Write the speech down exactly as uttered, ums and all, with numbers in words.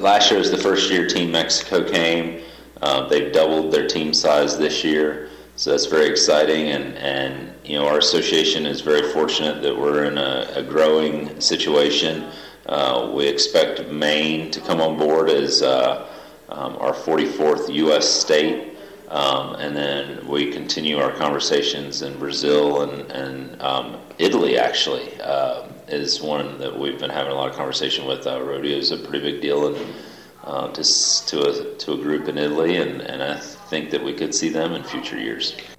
last year was the first year Team Mexico came. Uh, they've doubled their team size this year, so that's very exciting. And, and you know, our association is very fortunate that we're in a, a growing situation. Uh, we expect Maine to come on board as uh, um, our forty-fourth U S state, um, and then we continue our conversations in Brazil and, and um, Italy, actually, uh, is one that we've been having a lot of conversation with. Uh, rodeo is a pretty big deal and uh, to, to, a, to a group in Italy, and, and I think that we could see them in future years.